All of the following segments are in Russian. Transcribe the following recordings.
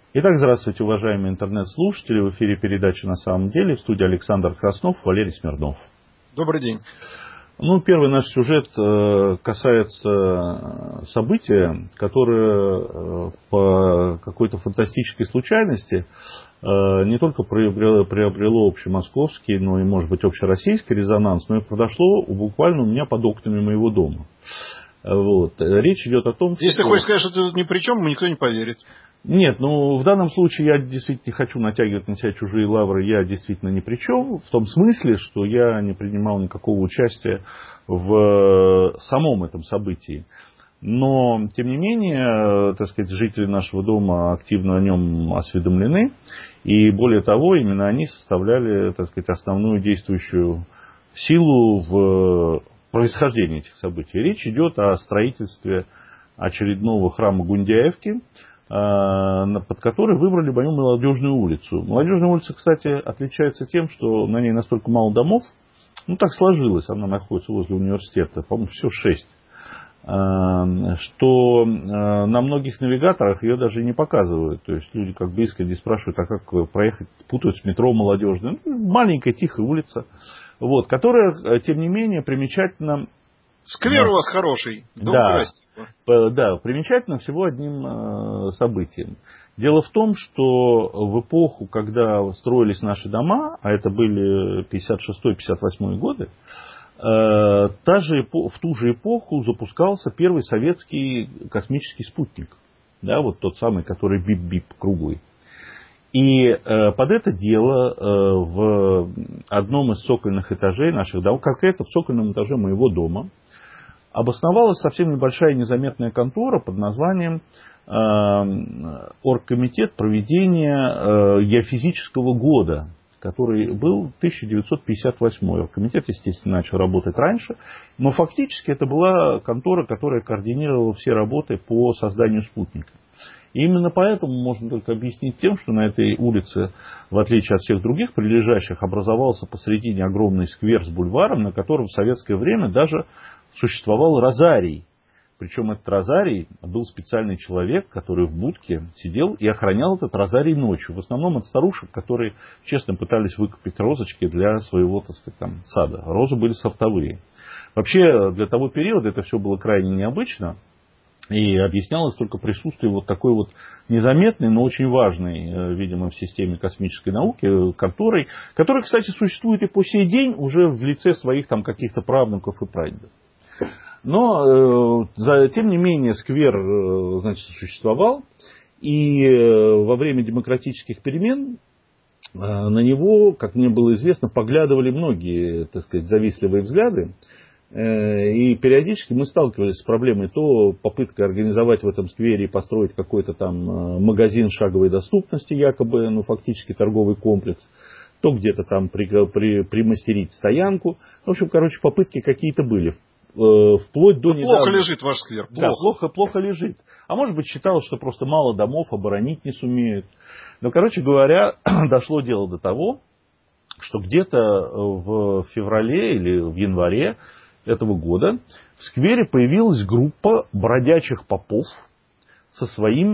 Итак, здравствуйте, уважаемые интернет-слушатели. В эфире передача «На самом деле». В студии Александр Краснов, Валерий Смирнов. Добрый день. Первый наш сюжет касается события, которое по какой-то фантастической случайности не только приобрело общемосковский, но и, может быть, общероссийский резонанс, но и произошло буквально у меня под окнами моего дома. Речь идет о том, Если ты хочешь сказать, что ты тут ни при чем, никто не поверит. Нет, в данном случае я действительно не хочу натягивать на себя чужие лавры, я действительно ни при чем, в том смысле, что я не принимал никакого участия в самом этом событии. Но, тем не менее, жители нашего дома активно о нем осведомлены, и более того, именно они составляли, основную действующую силу в происхождении этих событий. Речь идет о строительстве очередного храма Гундяевки, под который выбрали мою Молодежную улицу. Молодежная улица, кстати, отличается тем, что на ней настолько мало домов, так сложилось, она находится возле университета, по-моему, всего 6, что на многих навигаторах ее даже не показывают. То есть люди как бы искренне спрашивают, а как проехать, путают с метро Молодежная. Маленькая тихая улица, которая, тем не менее, примечательна. Сквер у вас хороший, дом красивый. Да, примечательно всего одним событием. Дело в том, что в эпоху, когда строились наши дома, а это были 56-58 годы, в ту же эпоху запускался первый советский космический спутник. Да, тот самый, который бип-бип, круглый. И под это дело в одном из цокольных этажей наших домов, конкретно в цокольном этаже моего дома, обосновалась совсем небольшая незаметная контора под названием Оргкомитет проведения геофизического года, который был 1958. Оргкомитет, естественно, начал работать раньше, но фактически это была контора, которая координировала все работы по созданию спутника. И именно поэтому можно только объяснить тем, что на этой улице, в отличие от всех других прилежащих, образовался посредине огромный сквер с бульваром, на котором в советское время даже существовал розарий. Причем этот розарий был специальный человек, который в будке сидел и охранял этот розарий ночью. В основном от старушек, которые честно пытались выкупить розочки для своего, сада. Розы были сортовые. Вообще, для того периода это все было крайне необычно. И объяснялось только присутствием такой незаметной, но очень важной, видимо, в системе космической науки, которая, кстати, существует и по сей день уже в лице своих каких-то правнуков и прадедов. Но, тем не менее, сквер, существовал, и во время демократических перемен на него, как мне было известно, поглядывали многие, завистливые взгляды. И периодически мы сталкивались с проблемой то попыткой организовать в этом сквере и построить какой-то магазин шаговой доступности, якобы, фактически торговый комплекс, то где-то примастерить стоянку. В общем, попытки какие-то были. Вплоть до недавно. Плохо лежит ваш сквер. Плохо. Да, плохо лежит. А может быть, считалось, что просто мало домов, оборонить не сумеют. Но, говоря, дошло дело до того, что где-то в феврале или в январе этого года в сквере появилась группа бродячих попов со своей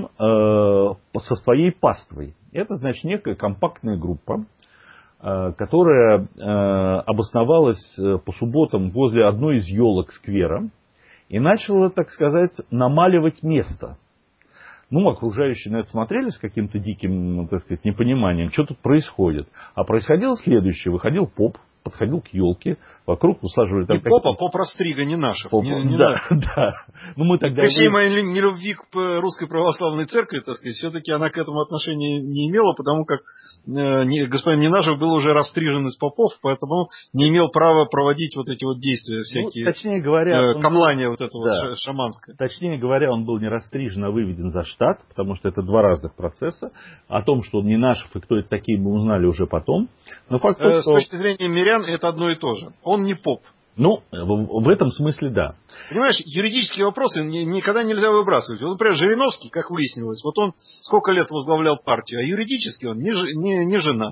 паствой. Это, некая компактная группа, которая обосновалась по субботам возле одной из елок сквера и начала, намаливать место. Окружающие на это смотрели с каким-то диким, непониманием, что тут происходит. А происходило следующее. Выходил поп, подходил к елке, вокруг усаживали... Не попа, поп Растрига, не наших. Да. Мы тогда... При всей моей нелюбви к русской православной церкви, все-таки она к этому отношения не имела, потому как господин Ненашев был уже растрижен из попов, поэтому не имел права проводить эти действия всякие. Точнее говоря... камлание шаманское. Точнее говоря, он был не растрижен, а выведен за штат, потому что это два разных процесса. О том, что он Ненашев и кто это такие, мы узнали уже потом. Но факт с точки зрения мирян, это одно и то же. Он не поп. В этом смысле да. Понимаешь, юридические вопросы никогда нельзя выбрасывать. Например, Жириновский, как выяснилось, он сколько лет возглавлял партию, а юридически он не женат.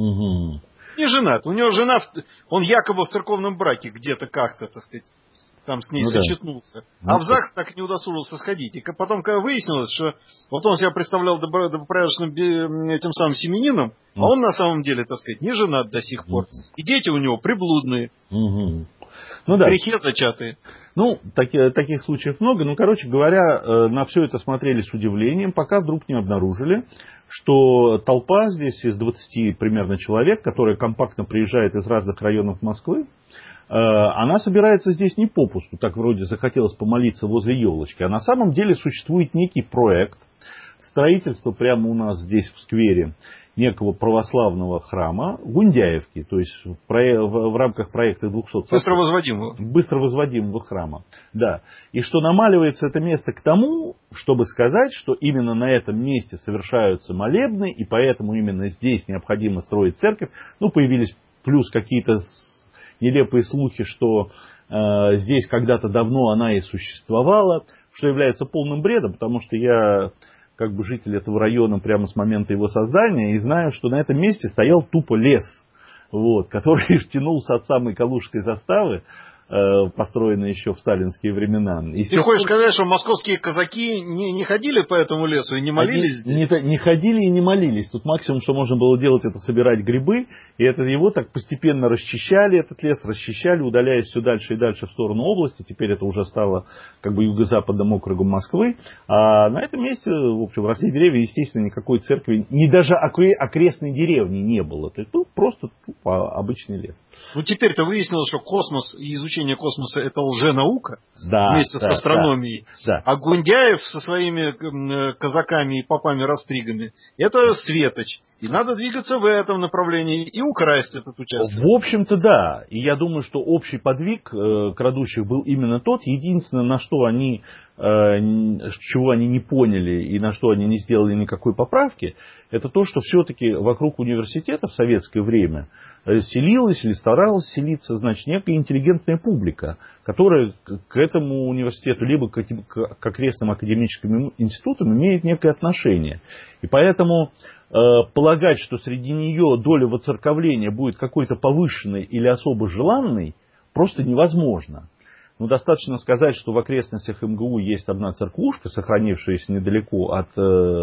Угу. Не женат. У него жена, он якобы в церковном браке где-то как-то, там с ней сочетнулся. А в ЗАГС так и не удосужился сходить. И потом, когда выяснилось, что вот он себя представлял добропорядочным этим самым семенином, а он на самом деле, так сказать, не женат до сих пор. И дети у него приблудные. В грехе зачатые. Таких случаев много. Короче говоря, на все это смотрели с удивлением, пока вдруг не обнаружили, что толпа здесь из 20 примерно человек, которая компактно приезжает из разных районов Москвы, она собирается здесь не попусту, так вроде захотелось помолиться возле елочки, а на самом деле существует некий проект строительства прямо у нас здесь в сквере некого православного храма Гундяевки, то есть в рамках проекта 200 быстро возводимого храма. Да. И что намаливается это место к тому, чтобы сказать, что именно на этом месте совершаются молебны, и поэтому именно здесь необходимо строить церковь. Появились плюс какие-то нелепые слухи, что здесь когда-то давно она и существовала, что является полным бредом, потому что я как бы житель этого района прямо с момента его создания, и знаю, что на этом месте стоял тупо лес, который тянулся от самой Калужской заставы, построенной еще в сталинские времена. Ты хочешь сказать, что московские казаки не ходили по этому лесу и не молились здесь? Не ходили и не молились. Тут максимум, что можно было делать, это собирать грибы, и его так постепенно расчищали, этот лес расчищали, удаляясь все дальше и дальше в сторону области. Теперь это уже стало как бы юго-западным округом Москвы. А на этом месте, в общем, росли деревья, естественно, никакой церкви, ни даже окрестной деревни не было. То есть, просто тупо обычный лес. Теперь-то выяснилось, что космос и изучение космоса — это лженаука вместе с астрономией. Да. А Гундяев со своими казаками и попами-растригами — это светоч. И надо двигаться в этом направлении и украсть этот участок. В общем-то, да. И я думаю, что общий подвиг крадущих был именно тот. Единственное, на что они, чего они не поняли и на что они не сделали никакой поправки, это то, что все-таки вокруг университета в советское время селилась или старалась селиться, значит, некая интеллигентная публика, которая к этому университету, либо к окрестным академическим институтам имеет некое отношение. И поэтому полагать, что среди нее доля воцерковления будет какой-то повышенной или особо желанной, просто невозможно. Достаточно сказать, что в окрестностях МГУ есть одна церквушка, сохранившаяся недалеко от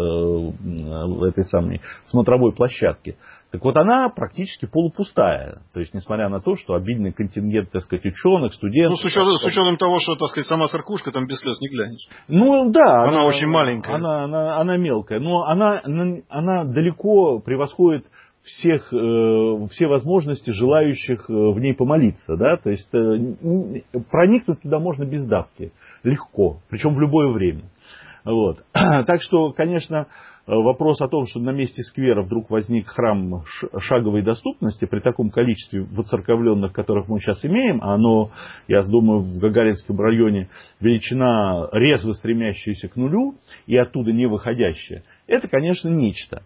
этой самой смотровой площадки. Так вот, она практически полупустая. То есть, несмотря на то, что обильный контингент, так сказать, ученых, студентов... С учетом того, что, так сказать, сама церквушка, там без слез не глянешь. Да. Она очень маленькая. Она мелкая. Но она далеко превосходит все возможности желающих в ней помолиться. Да? То есть, проникнуть туда можно без давки. Легко. Причем в любое время. Так что, конечно... Вопрос о том, что на месте сквера вдруг возник храм шаговой доступности при таком количестве воцерковленных, которых мы сейчас имеем, а оно, я думаю, в Гагаринском районе величина, резво стремящаяся к нулю и оттуда не выходящая, это, конечно, нечто.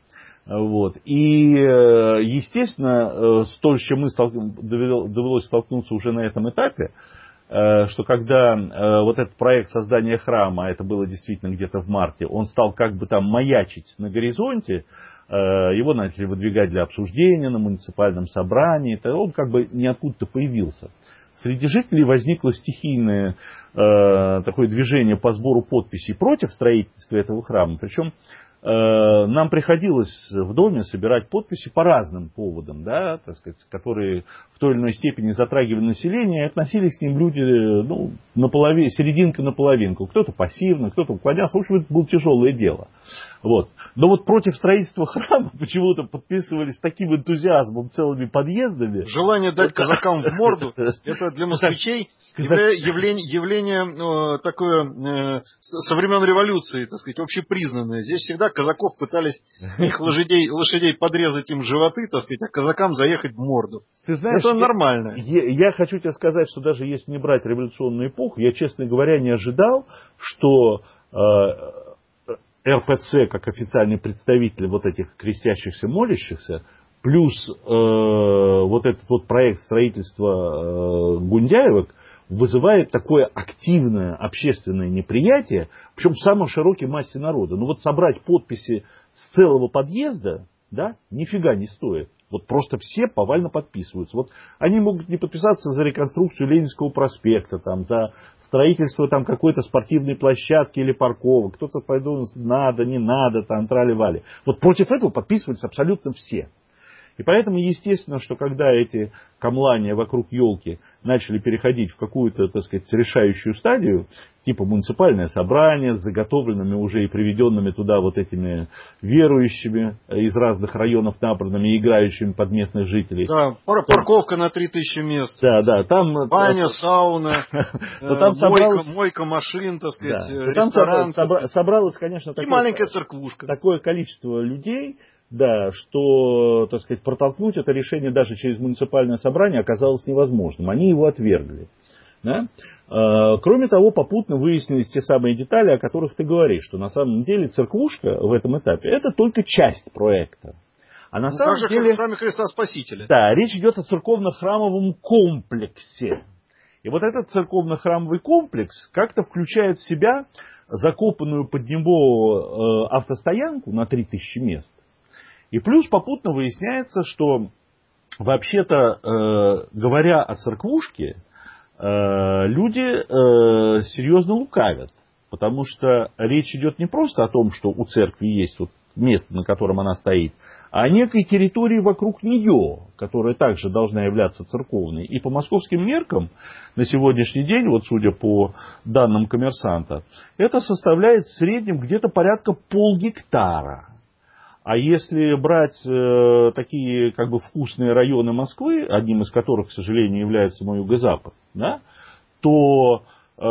И, естественно, с той, с чем мы довелось столкнуться уже на этом этапе, что когда этот проект создания храма, это было действительно где-то в марте, он стал как бы там маячить на горизонте, его начали выдвигать для обсуждения на муниципальном собрании, то он как бы ниоткуда-то появился. Среди жителей возникло стихийное такое движение по сбору подписей против строительства этого храма, причем нам приходилось в доме собирать подписи по разным поводам, да, так сказать, которые в той или иной степени затрагивали население, и относились к ним люди серединка на половинку. Кто-то пассивно, кто-то уклонялся. В общем, это было тяжелое дело. Но против строительства храма почему-то подписывались с таким энтузиазмом целыми подъездами. Желание дать казакам в морду, это для москвичей явление такое со времен революции, так сказать, общепризнанное. Здесь всегда казаков пытались их лошадей подрезать им животы, так сказать, а казакам заехать в морду. Ты знаешь, это нормально. Я хочу тебе сказать, что даже если не брать революционную эпоху, я, честно говоря, не ожидал, что РПЦ, как официальный представитель этих крестящихся, молящихся, плюс этот проект строительства Гундяевок вызывает такое активное общественное неприятие, причем в самой широкой массе народа. Собрать подписи с целого подъезда, да, нифига не стоит. Вот просто все повально подписываются. Вот они могут не подписаться за реконструкцию Ленинского проспекта, там, за строительство там, какой-то спортивной площадки или парковок. Кто-то пойдет, надо, не надо, там, трали-вали. Вот против этого подписываются абсолютно все. И поэтому естественно, что когда эти камлания вокруг елки начали переходить в какую-то, так сказать, решающую стадию, типа муниципальное собрание с заготовленными уже и приведенными туда вот этими верующими из разных районов набранными, играющими под местных жителей. Да, парковка на 3000 мест. Да, там... Баня, сауна, мойка машин, так сказать, ресторан. Там собралось, конечно, и маленькая церквушка. Такое количество людей, да, что, так сказать, протолкнуть это решение даже через муниципальное собрание оказалось невозможным. Они его отвергли. Да? Кроме того, попутно выяснились те самые детали, о которых ты говоришь, что на самом деле церквушка в этом этапе это только часть проекта. А на самом так же, деле, как в храме Христа Спасителя. Да, речь идет о церковно-храмовом комплексе. И вот этот церковно-храмовый комплекс как-то включает в себя закопанную под него автостоянку на 3000 мест. И плюс попутно выясняется, что вообще-то, говоря о церквушке, люди серьезно лукавят. Потому что речь идет не просто о том, что у церкви есть вот место, на котором она стоит, а о некой территории вокруг нее, которая также должна являться церковной. И по московским меркам на сегодняшний день, вот судя по данным «Коммерсанта», это составляет в среднем где-то порядка полгектара. А если брать такие как бы вкусные районы Москвы, одним из которых, к сожалению, является мой юго-запад, да, то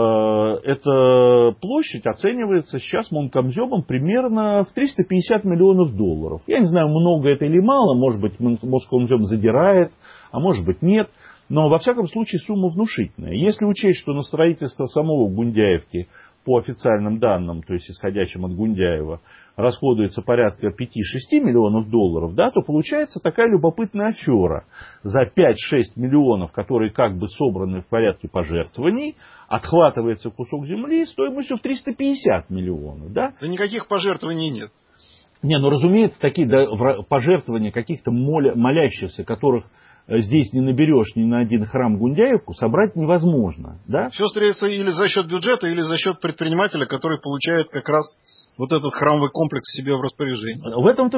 эта площадь оценивается сейчас Монкомземом примерно в 350 миллионов долларов. Я не знаю, много это или мало, может быть, Монкомзем задирает, а может быть нет. Но во всяком случае сумма внушительная. Если учесть, что на строительство самого Гундяевки по официальным данным, то есть исходящим от Гундяева, расходуется порядка 5-6 миллионов долларов, да, то получается такая любопытная афера. За 5-6 миллионов, которые как бы собраны в порядке пожертвований, отхватывается кусок земли стоимостью в 350 миллионов. Да, да никаких пожертвований нет. Не, ну разумеется, такие пожертвования каких-то молящихся, которых здесь не наберешь ни на один храм Гундяевку, собрать невозможно. Да? Все строится или за счет бюджета, или за счет предпринимателя, который получает как раз вот этот храмовый комплекс себе в распоряжение. В этом-то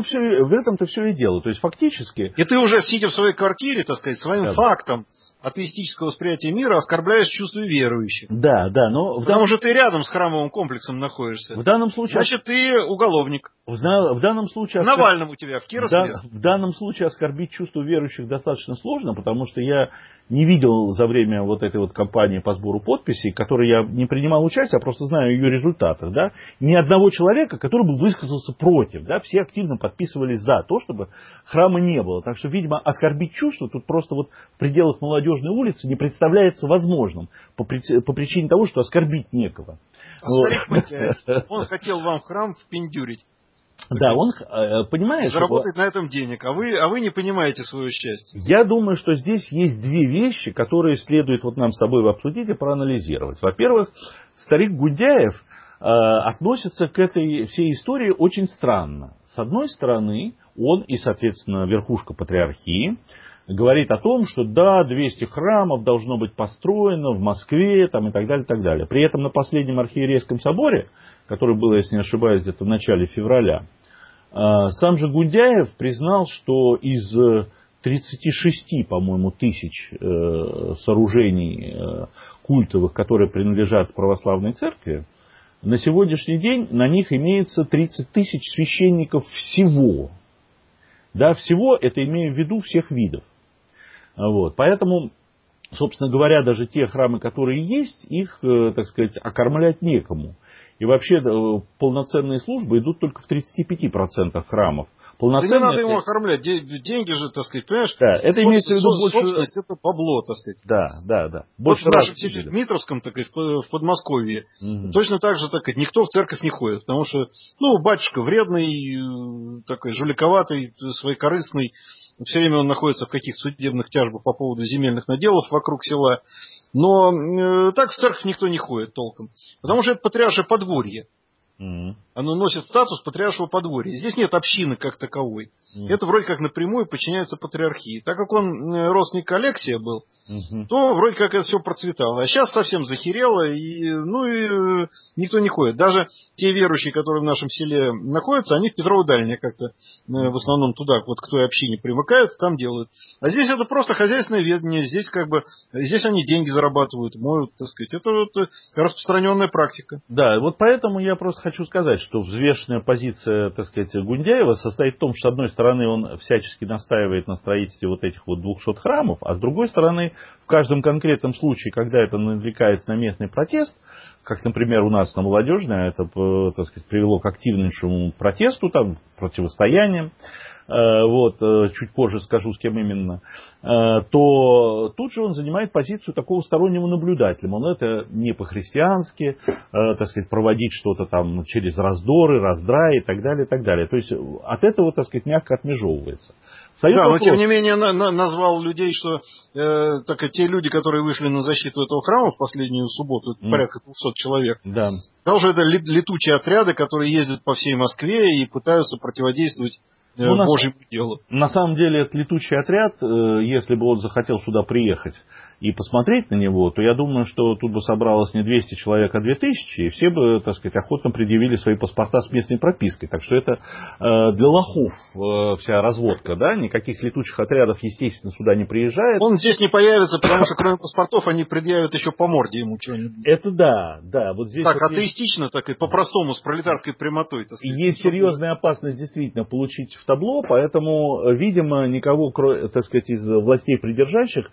все и дело. То есть фактически... И ты уже, сидя в своей квартире, так сказать, своим фактом атеистического восприятия мира оскорбляешь чувства верующих. Да, но... Потому что ты рядом с храмовым комплексом находишься. В данном случае... Значит, ты уголовник. В данном случае... Навальным у тебя в Кировске. В данном случае оскорбить чувства верующих достаточно сложно, потому что я не видел за время вот этой вот кампании по сбору подписей, в которой я не принимал участие, а просто знаю ее результаты, да, ни одного человека, который бы высказался против, да, все активно подписывались за то, чтобы храма не было. Так что, видимо, оскорбить чувства тут просто вот в пределах Молодежной улицы не представляется возможным по причине того, что оскорбить некого. Старик Матяев, он хотел вам храм впендюрить. Да, он, понимаешь... Заработать на этом денег, а вы не понимаете свое счастье. Я думаю, что здесь есть две вещи, которые следует вот нам с тобой обсудить и проанализировать. Во-первых, старик Гундяев относится к этой всей истории очень странно. С одной стороны, он и, соответственно, верхушка патриархии говорит о том, что да, 200 храмов должно быть построено в Москве там, и так далее, и так далее. При этом на последнем архиерейском соборе, который был, если не ошибаюсь, где-то в начале февраля, сам же Гундяев признал, что из 36, по-моему, тысяч сооружений культовых, которые принадлежат православной церкви, на сегодняшний день на них имеется 30 тысяч священников всего. Да, всего это имею в виду всех видов. Вот. Поэтому, собственно говоря, даже те храмы, которые есть, их, так сказать, окормлять некому. И вообще полноценные службы идут только в 35% храмов. Да не надо ему окормлять. Деньги же, так сказать, понимаешь? Да, это имеется в виду больше... Собственность, это бабло, так сказать. Да. Больше вот в нашем селе, в Дмитровском, так сказать, в Подмосковье, точно так же, так сказать, никто в церковь не ходит. Потому что, батюшка вредный, такой жуликоватый, своекорыстный. Все время он находится в каких-то судебных тяжбах по поводу земельных наделов вокруг села. Но так в церковь никто не ходит толком. Потому что это патриаршее подворье. Оно носит статус патриаршего подворья. Здесь нет общины как таковой. Это вроде как напрямую подчиняется патриархии. Так как он родственник Алексия был, то вроде как это все процветало. А сейчас совсем захерело, и никто не ходит. Даже те верующие, которые в нашем селе находятся, они в Петрово-Дальнее как-то в основном туда, вот к той общине примыкают, там делают. А здесь это просто хозяйственное ведение. Здесь они деньги зарабатывают, моют, так сказать. Это вот распространенная практика. Да, вот поэтому я просто хочу сказать, что взвешенная позиция, так сказать, Гундяева состоит в том, что с одной стороны он всячески настаивает на строительстве вот этих вот 200 храмов, а с другой стороны в каждом конкретном случае, когда это навлекается на местный протест, как, например, у нас на Молодежной, это, так сказать, привело к активнейшему протесту, там, противостояниям, вот, чуть позже скажу, с кем именно, то тут же он занимает позицию такого стороннего наблюдателя. Он это не по-христиански, так сказать, проводить что-то там через раздоры, раздрай и так далее, и так далее. То есть от этого, так сказать, мягко отмежевывается. Но тем не менее назвал людей, что те люди, которые вышли на защиту этого храма в последнюю субботу, порядка 200 человек, сказал, что это летучие отряды, которые ездят по всей Москве и пытаются противодействовать Божьему делу. На самом деле, этот летучий отряд, если бы он захотел сюда приехать и посмотреть на него, то я думаю, что тут бы собралось не 200 человек, а 2000, и все бы, так сказать, охотно предъявили свои паспорта с местной пропиской. Так что это для лохов вся разводка, да, никаких летучих отрядов, естественно, сюда не приезжает. Он здесь не появится, потому что кроме паспортов они предъявят еще по морде ему что-нибудь. Это да, вот здесь... Так, вот атеистично, так и по-простому, с пролетарской прямотой. Так сказать. Есть серьезная опасность действительно получить в табло, поэтому, видимо, никого, так сказать, из властей придержащих,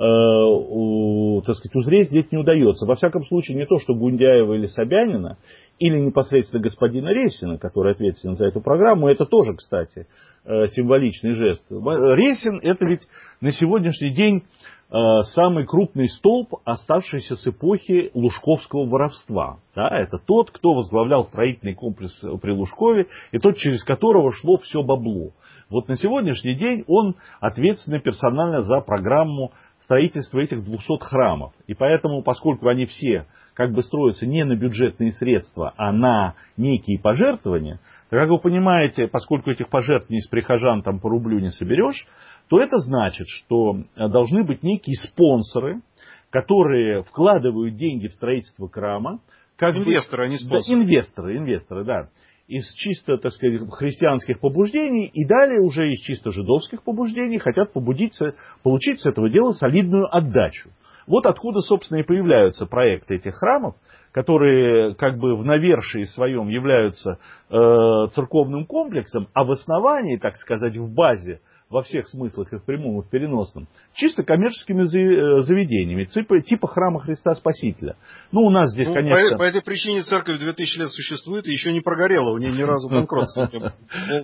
так сказать, узреть здесь не удается. Во всяком случае, не то, что Гундяева или Собянина, или непосредственно господина Ресина, который ответственен за эту программу, это тоже, кстати, символичный жест. Ресин — это ведь на сегодняшний день самый крупный столб, оставшийся с эпохи лужковского воровства. Да, это тот, кто возглавлял строительный комплекс при Лужкове, и тот, через которого шло все бабло. Вот на сегодняшний день он ответственный персонально за программу строительства этих 200 храмов. И поэтому, поскольку они все как бы строятся не на бюджетные средства, а на некие пожертвования, то, как вы понимаете, поскольку этих пожертвований с прихожан там по рублю не соберешь, то это значит, что должны быть некие спонсоры, которые вкладывают деньги в строительство храма. Инвесторы, а не спонсоры. Да, инвесторы, да. Из чисто, так сказать, христианских побуждений и далее уже из чисто жидовских побуждений хотят получить с этого дела солидную отдачу. Вот откуда, собственно, и появляются проекты этих храмов, которые как бы в навершии своем являются церковным комплексом, а в основании, так сказать, в базе, во всех смыслах, и в прямом, и в переносном, чисто коммерческими заведениями, типа храма Христа Спасителя. Ну, у нас здесь, конечно... По этой причине церковь 2000 лет существует и еще не прогорела, у нее ни разу банкротства не было.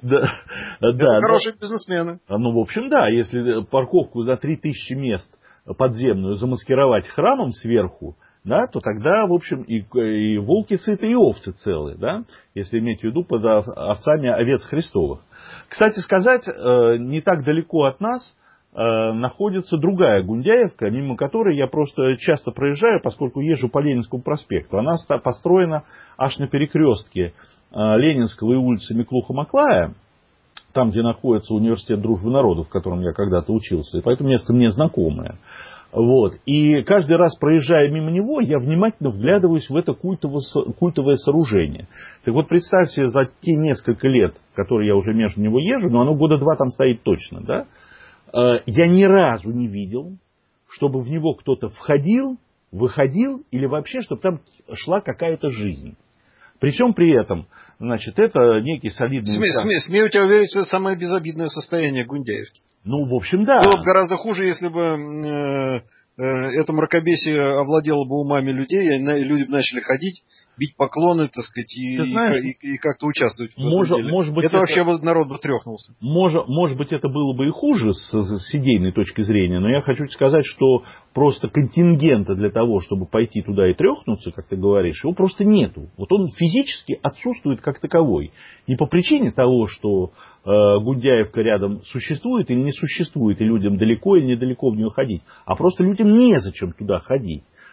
Это хорошие бизнесмены. Ну, в общем, да, если парковку за 3000 мест подземную замаскировать храмом сверху, да, то тогда, в общем, и волки сыты, и овцы целы, да, если иметь в виду под овцами овец Христовых. Кстати сказать, не так далеко от нас находится другая Гундяевка, мимо которой я просто часто проезжаю, поскольку езжу по Ленинскому проспекту. Она построена аж на перекрестке Ленинского и улицы Миклуха-Маклая, там, где находится университет дружбы народов, в котором я когда-то учился, и поэтому место мне знакомое. Вот. И каждый раз, проезжая мимо него, я внимательно вглядываюсь в это культовое сооружение. Так вот, представьте, за те несколько лет, которые я уже между него езжу, но оно года 2 там стоит точно, да, я ни разу не видел, чтобы в него кто-то входил, выходил, или вообще, чтобы там шла какая-то жизнь. Причем при этом, значит, это некий солидный... Смею тебя уверить, что это самое безобидное состояние Гундяевки. Ну, в общем, да. Было бы гораздо хуже, если бы это мракобесие овладело бы умами людей, и люди бы начали ходить, бить поклоны, так сказать, и как-то участвовать в этом деле. Может быть, это вообще народ бы трехнулся. Может быть, это было бы и хуже с идейной точки зрения, но я хочу сказать, что просто контингента для того, чтобы пойти туда и трехнуться, как ты говоришь, его просто нету. Вот он физически отсутствует как таковой. Не по причине того, что Гундяевка рядом существует или не существует, и людям далеко или недалеко в нее ходить, а просто людям незачем туда ходить.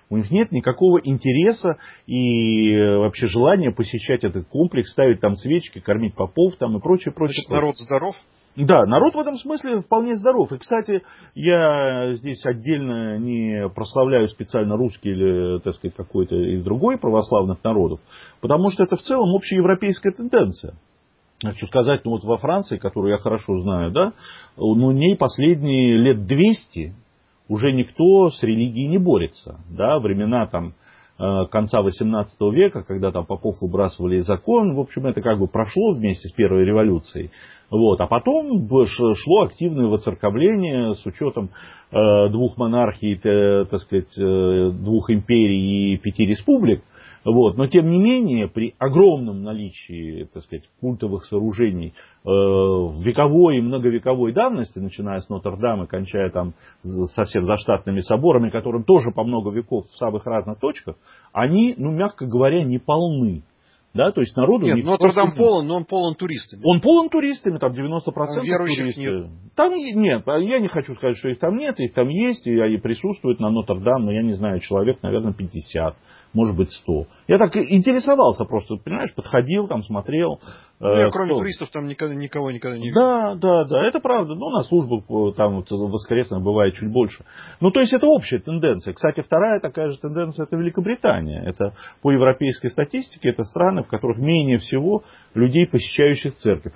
У них нет никакого интереса и вообще желания посещать этот комплекс, ставить там свечки, кормить попов там и прочее, прочее. Значит, народ здоров? Да, народ в этом смысле вполне здоров. И, кстати, я здесь отдельно не прославляю специально русский или, так сказать, какой-то из другой православных народов, потому что это в целом общеевропейская тенденция. Хочу сказать, ну вот во Франции, которую я хорошо знаю, да, ну, в ней последние лет 200 уже никто с религией не борется. Да, времена там конца 18 века, когда там попов выбрасывали из закон, в общем, это как бы прошло вместе с первой революцией. Вот. А потом шло активное воцерковление с учетом двух монархий, так сказать, двух империй и 5 республик. Вот. Но тем не менее, при огромном наличии, так сказать, культовых сооружений вековой и многовековой давности, начиная с Нотр-Дама, кончая там совсем заштатными соборами, которым тоже по много веков в самых разных точках, они, ну, мягко говоря, не полны. Да, то есть народу... Нет, Нотр-Дам полон, но он полон туристами. Он полон туристами, там 90% верующих туристы. нет. Там нет, я не хочу сказать, что их там нет, их там есть, и они присутствуют на Нотр-Дам, но я не знаю, человек, наверное, 50, может быть 100. Я так интересовался просто, понимаешь, подходил, там смотрел. Я кроме туристов там никого никогда не видел. Да, это правда. Ну, на службах там вот, воскресных бывает чуть больше. Ну, то есть это общая тенденция. Кстати, вторая такая же тенденция — это Великобритания. Это по европейской статистике, это страны, в которых менее всего людей, посещающих церковь.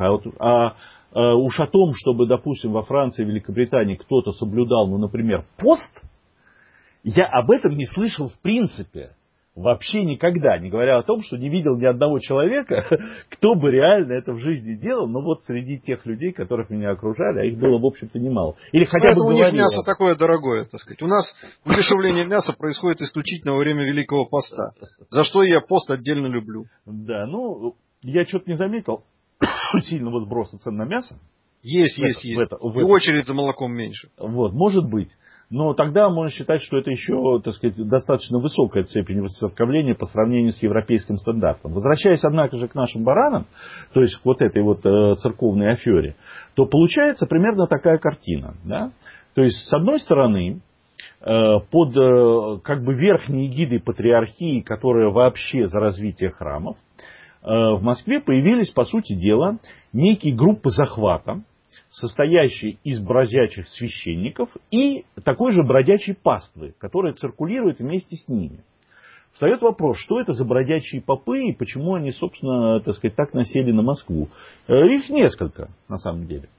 Уж о том, чтобы, допустим, во Франции и Великобритании кто-то соблюдал, ну, например, пост, я об этом не слышал в принципе. Вообще никогда, не говоря о том, что не видел ни одного человека, кто бы реально это в жизни делал, но вот среди тех людей, которых меня окружали, а их было, в общем-то, немало. Или хотя бы у них мясо такое дорогое, так сказать. У нас удешевление мяса происходит исключительно во время Великого Поста, за что я пост отдельно люблю. Да, ну, я что-то не заметил сильного сброса цен на мясо. Есть. И очередь за молоком меньше. Вот, может быть. Но тогда можно считать, что это еще, так сказать, достаточно высокая степень воцерковления по сравнению с европейским стандартом. Возвращаясь, однако же, к нашим баранам, то есть к вот этой вот церковной афере, то получается примерно такая картина. Да? То есть, с одной стороны, под как бы верхней эгидой патриархии, которая вообще за развитие храмов, в Москве появились, по сути дела, некие группы захвата, состоящий из бродячих священников и такой же бродячей паствы, которая циркулирует вместе с ними. Встает вопрос, что это за бродячие попы и почему они, собственно, так сказать, так насели на Москву. Их несколько, на самом деле.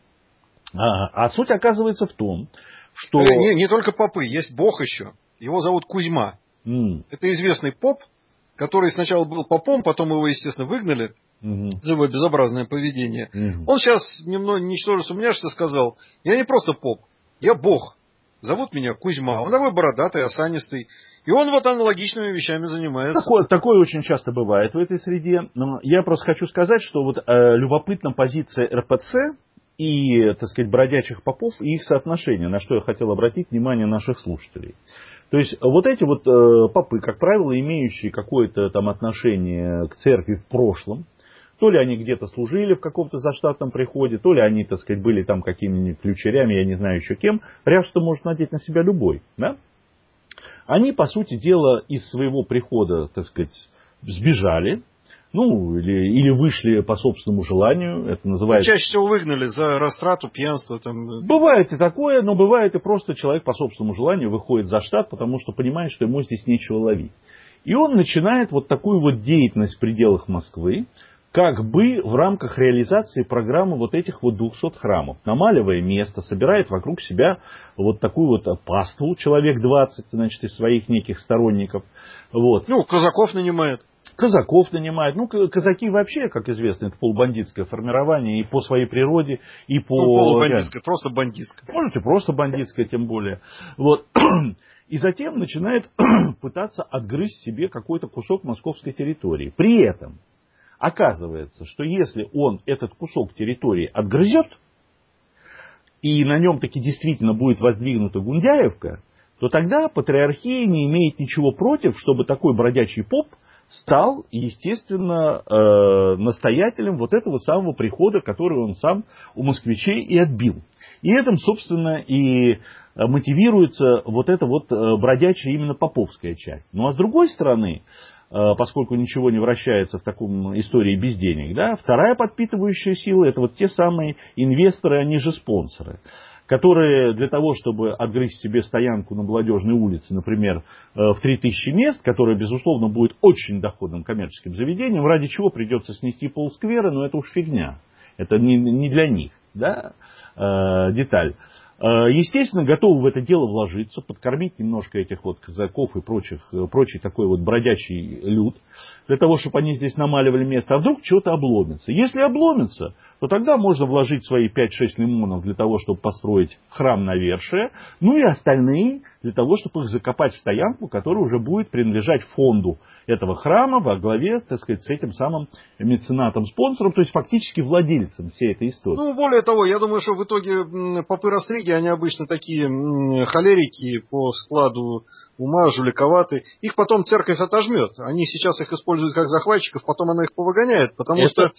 А суть оказывается в том, что... Не только попы, есть бог еще. Его зовут Кузьма. Это известный поп, который сначала был попом, потом его, естественно, выгнали. За его безобразное поведение. Он сейчас, ничтоже сумняшься, сказал: я не просто поп, я бог. Зовут меня Кузьма. Он такой бородатый, осанистый. И он вот аналогичными вещами занимается. Такое очень часто бывает в этой среде. Но я просто хочу сказать, что вот любопытна позиция РПЦ и, так сказать, бродячих попов и их соотношение, на что я хотел обратить внимание наших слушателей. То есть вот эти вот попы, как правило, имеющие какое-то там отношение к церкви в прошлом, то ли они где-то служили в каком-то заштатном приходе, то ли они, так сказать, были там какими-нибудь ключерями, я не знаю еще кем. Рясу может надеть на себя любой. Да? Они, по сути дела, из своего прихода, так сказать, сбежали. Ну, или вышли по собственному желанию. Это называется... Чаще всего выгнали за растрату, пьянство. Там... Бывает и такое, но бывает и просто человек по собственному желанию выходит за штат, потому что понимает, что ему здесь нечего ловить. И он начинает вот такую вот деятельность в пределах Москвы, как бы в рамках реализации программы вот этих вот 200 храмов. Намаливая место, собирает вокруг себя вот такую вот паству, человек 20, значит, из своих неких сторонников. Вот. Ну, казаков нанимает. Ну, казаки вообще, как известно, это полубандитское формирование и по своей природе, и по... Ну, полубандитское, просто бандитское. Можете просто бандитское, тем более. Вот. И затем начинает пытаться отгрызть себе какой-то кусок московской территории. При этом оказывается, что если он этот кусок территории отгрызет, и на нем таки действительно будет воздвигнута Гундяевка, то тогда патриархия не имеет ничего против, чтобы такой бродячий поп стал, естественно, настоятелем вот этого самого прихода, который он сам у москвичей и отбил. И этим, собственно, и мотивируется вот эта вот бродячая именно поповская часть. Ну а с другой стороны, поскольку ничего не вращается в таком истории без денег, да, вторая подпитывающая сила — это вот те самые инвесторы, они же спонсоры, которые для того, чтобы отгрызть себе стоянку на Молодежной улице, например, в 3000 мест, которая, безусловно, будет очень доходным коммерческим заведением, ради чего придется снести полсквера, но это уж фигня. Это не для них, да, деталь. Естественно, готовы в это дело вложиться, подкормить немножко этих вот казаков и прочий такой вот бродячий люд, для того, чтобы они здесь намаливали место. А вдруг что-то обломится? Если обломится, то тогда можно вложить свои 5-6 лимонов для того, чтобы построить храм навершия, ну и остальные для того, чтобы их закопать в стоянку, которая уже будет принадлежать фонду этого храма во главе, так сказать, с этим самым меценатом-спонсором, то есть фактически владельцем всей этой истории. Ну, более того, я думаю, что в итоге попы-растриги, они обычно такие холерики по складу ума, жуликоваты. Их потом церковь отожмет. Они сейчас их используют как захватчиков, потом она их повыгоняет, потому что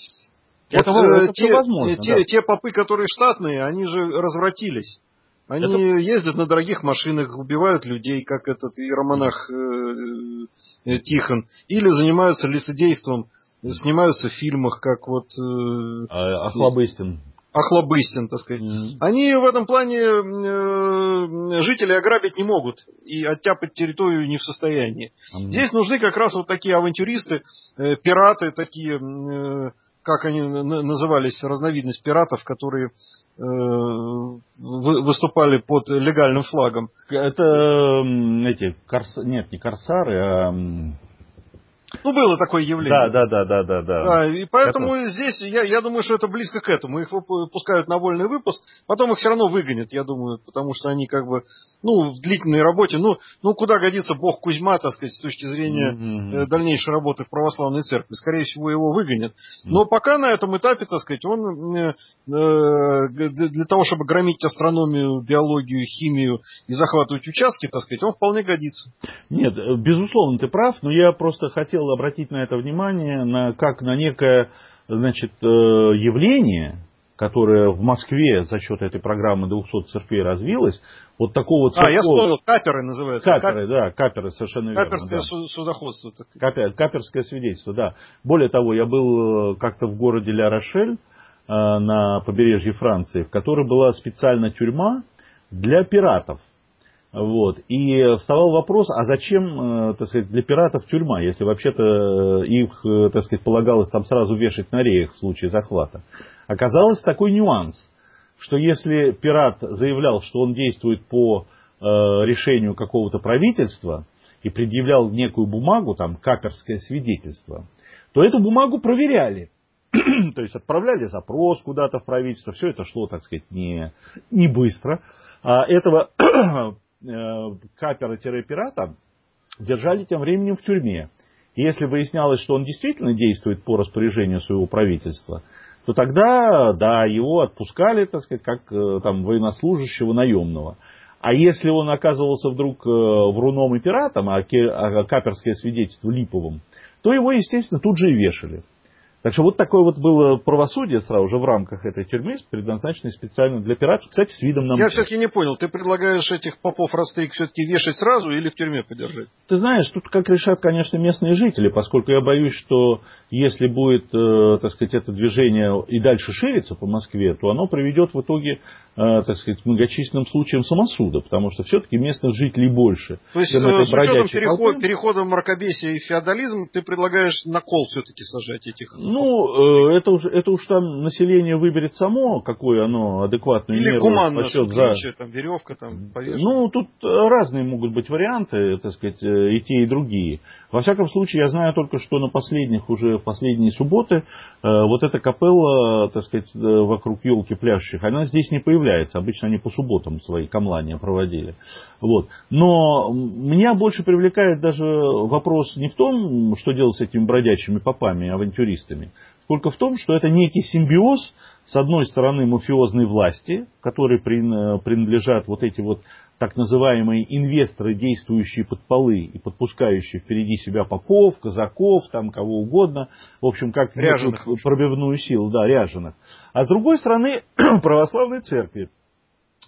те попы, которые штатные, они же развратились. Они ездят на дорогих машинах, убивают людей, как этот иеромонах Тихон, или занимаются лесодейством, снимаются в фильмах, как вот Охлобыстин. Охлобыстин, так сказать. Они в этом плане жителей ограбить не могут и оттяпать территорию не в состоянии. Здесь нужны как раз вот такие авантюристы, пираты такие, как они назывались, разновидность пиратов, которые выступали под легальным флагом. Это эти, не корсары, а... Ну, было такое явление. Да. И поэтому здесь, я думаю, что это близко к этому. Их выпускают на вольный выпуск, потом их все равно выгонят, я думаю, потому что они как бы, в длительной работе, куда годится бог Кузьма, так сказать, с точки зрения дальнейшей работы в православной церкви. Скорее всего, его выгонят. Но пока на этом этапе, так сказать, он для того, чтобы громить астрономию, биологию, химию и захватывать участки, так сказать, он вполне годится. Нет, безусловно, ты прав, но я просто хотел обратить на это внимание, как на некое, значит, явление, которое в Москве за счет этой программы 200 церквей развилось. Вот такого церковь... я вспомнил, каперы называются. Каперы, совершенно верно. Каперское судоходство. Каперское свидетельство, да. Более того, я был как-то в городе Ля-Рошель на побережье Франции, в которой была специальная тюрьма для пиратов. Вот. И вставал вопрос, а зачем, так сказать, для пиратов тюрьма, если вообще-то их, так сказать, полагалось там сразу вешать на реях в случае захвата. Оказалось такой нюанс, что если пират заявлял, что он действует по решению какого-то правительства и предъявлял некую бумагу, там, каперское свидетельство, то эту бумагу проверяли. То есть отправляли запрос куда-то в правительство, все это шло, так сказать, не быстро. А этого капера-пирата держали тем временем в тюрьме. И если выяснялось, что он действительно действует по распоряжению своего правительства, то тогда, да, его отпускали, так сказать, как там военнослужащего наемного. А если он оказывался вдруг вруном и пиратом, а каперское свидетельство липовым, то его, естественно, тут же и вешали. Так что вот такое вот было правосудие сразу же в рамках этой тюрьмы, предназначенной специально для пиратов, кстати, с видом на море. Я все-таки не понял, ты предлагаешь этих попов-растриг все-таки вешать сразу или в тюрьме подержать? Ты знаешь, тут как решат, конечно, местные жители, поскольку я боюсь, что если будет, так сказать, это движение и дальше шириться по Москве, то оно приведет в итоге, так сказать, к многочисленным случаям самосуда, потому что все-таки местных жителей больше. То есть, с учетом перехода в мракобесие и феодализм, ты предлагаешь на кол все-таки сажать этих? Ну, это уж там население выберет само, какое оно адекватную меру. Или гуманно, там веревка, там повешена. Ну, тут разные могут быть варианты, так сказать, и те, и другие. Во всяком случае, я знаю только, что в последние субботы вот эта капелла, так сказать, вокруг елки пляшущих, она здесь не появляется. Обычно они по субботам свои камлания проводили. Вот. Но меня больше привлекает даже вопрос не в том, что делать с этими бродячими попами и авантюристами, сколько в том, что это некий симбиоз, с одной стороны, мафиозной власти, которой принадлежат вот эти вот так называемые инвесторы, действующие под полы и подпускающие впереди себя попов, казаков, там кого угодно, в общем, как пробивную силу, да, ряженых. А с другой стороны, православной церкви,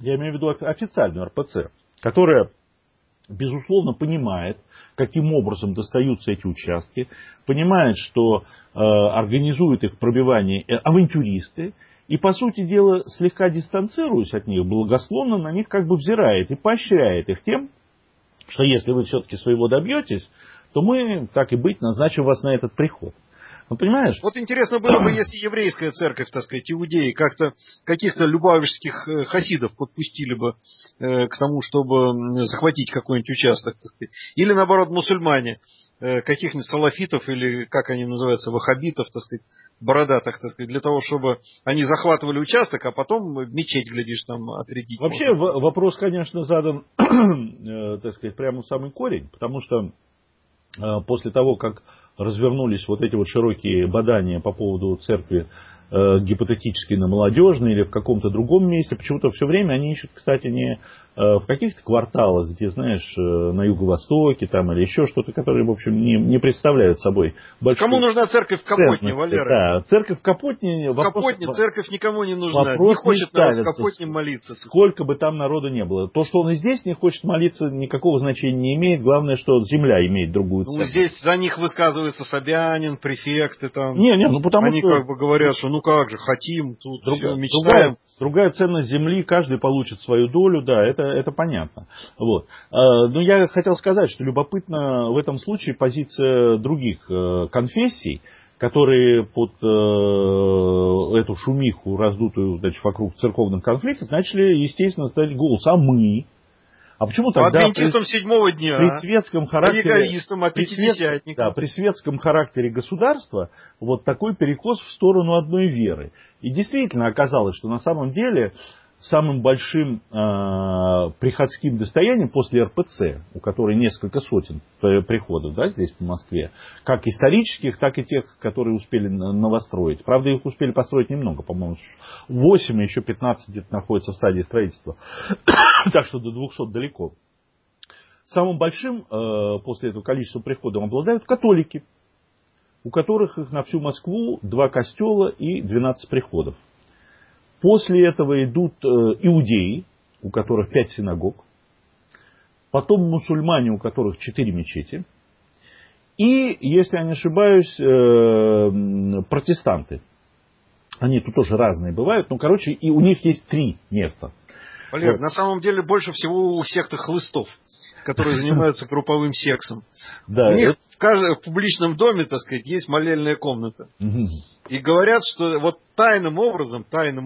я имею в виду официальную РПЦ, которая, безусловно, понимает, каким образом достаются эти участки, понимает, что организуют их пробивание авантюристы, и, по сути дела, слегка дистанцируясь от них, благосклонно на них как бы взирает и поощряет их тем, что если вы все-таки своего добьетесь, то мы, так и быть, назначим вас на этот приход. Ну, понимаешь? Вот интересно было бы, если еврейская церковь, так сказать, иудеи, как-то каких-то любавичских хасидов подпустили бы к тому, чтобы захватить какой-нибудь участок, так сказать. Или, наоборот, мусульмане, каких-нибудь салафитов, или, как они называются, ваххабитов, так сказать, бородатых, так сказать, для того, чтобы они захватывали участок, а потом мечеть, глядишь, там отрядить. Вообще вопрос, конечно, задан, так сказать, прямо в самый корень, потому что после того, как развернулись вот эти вот широкие бадания по поводу церкви гипотетической на Молодежной или в каком-то другом месте, почему-то все время они ищут, кстати, не в каких-то кварталах, где, знаешь, на юго-востоке там или еще что-то, которые, в общем, не представляют собой большой. Кому нужна церковь в Капотне, Валера? Да, церковь в Капотне. В Капотне церковь никому не нужна. Не хочет народ в Капотне молиться. Сколько бы там народу не было. То, что он и здесь не хочет молиться, никакого значения не имеет. Главное, что земля имеет другую церковь. Ну, здесь за них высказывается Собянин, префекты там. Ну потому они что... как бы говорят, что ну как же, хотим, тут все, мечтаем. Другая ценность земли, каждый получит свою долю, да, это понятно. Вот. Но я хотел сказать, что любопытна в этом случае позиция других конфессий, которые под эту шумиху, раздутую, значит, вокруг церковных конфликтов, начали, естественно, ставить голос. А мы? А почему тогда адвентистам седьмого дня, при светском характере, при светском характере государства вот такой перекос в сторону одной веры? И действительно оказалось, что на самом деле самым большим приходским достоянием после РПЦ, у которой несколько сотен приходов, да, здесь в Москве, как исторических, так и тех, которые успели новостроить. Правда, их успели построить немного, по-моему, 8, и еще 15 где-то находятся в стадии строительства. Так что до 200 далеко. Самым большим после этого количеством приходов обладают католики, у которых их на всю Москву 2 костела и 12 приходов. После этого идут иудеи, у которых 5 синагог. Потом мусульмане, у которых 4 мечети. И, если я не ошибаюсь, протестанты. Они тут тоже разные бывают. Ну, короче, и у них есть 3 места. Валер, на самом деле больше всего у секты хлыстов, которые занимаются групповым сексом. Да, у них в публичном доме, так сказать, есть молельная комната. И говорят, что вот тайным образом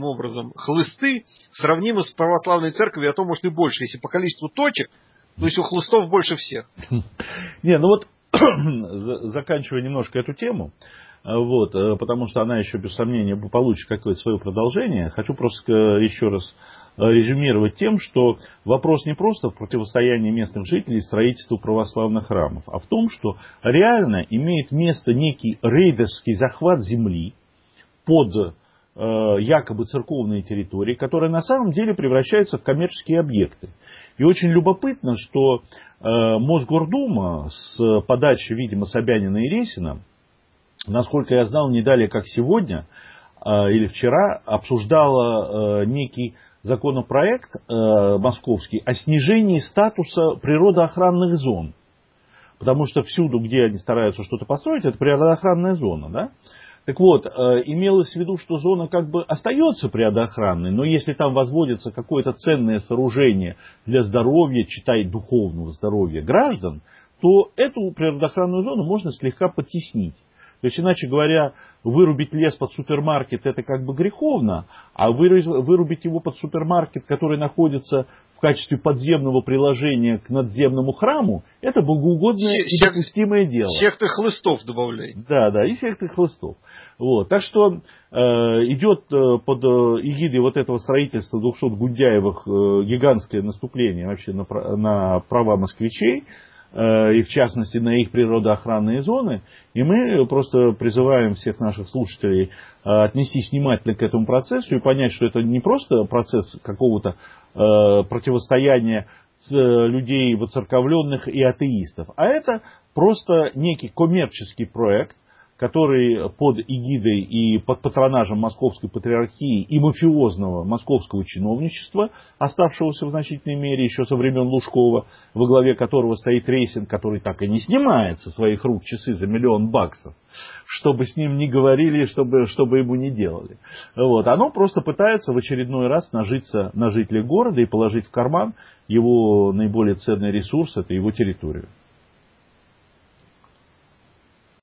хлысты сравнимы с православной церковью, а то, может, и больше. Если по количеству точек, то есть у хлыстов больше всех. Не, ну вот, заканчивая немножко эту тему, вот, потому что она еще, без сомнения, получит какое-то свое продолжение, хочу просто еще раз резюмировать тем, что вопрос не просто в противостоянии местных жителей и строительству православных храмов, а в том, что реально имеет место некий рейдерский захват земли под якобы церковные территории, которые на самом деле превращаются в коммерческие объекты. И очень любопытно, что Мосгордума с подачи, видимо, Собянина и Ресина, насколько я знал, не далее как сегодня или вчера, обсуждала некий законопроект московский о снижении статуса природоохранных зон. Потому что всюду, где они стараются что-то построить, это природоохранная зона. Да? Так вот, имелось в виду, что зона как бы остается природоохранной, но если там возводится какое-то ценное сооружение для здоровья, читай духовного здоровья граждан, то эту природоохранную зону можно слегка подтеснить. То есть, иначе говоря, вырубить лес под супермаркет это как бы греховно, а вырубить его под супермаркет, который находится в качестве подземного приложения к надземному храму, это богоугодное и допустимое дело. Секты хлыстов добавляй. Да, и секты хлыстов. Вот. Так что идет под эгидой вот этого строительства 200 Гундяевых гигантское наступление вообще на права москвичей, и в частности на их природоохранные зоны. И мы просто призываем всех наших слушателей отнестись внимательно к этому процессу и понять, что это не просто процесс какого-то противостояния людей воцерковленных и атеистов, а это просто некий коммерческий проект, который под эгидой и под патронажем Московской патриархии и мафиозного московского чиновничества, оставшегося в значительной мере еще со времен Лужкова, во главе которого стоит Рейсин, который так и не снимает со своих рук часы за $1 миллион, чтобы с ним не говорили, чтобы ему не делали. Вот. Оно просто пытается в очередной раз нажиться на жителей города и положить в карман его наиболее ценный ресурс, это его территорию.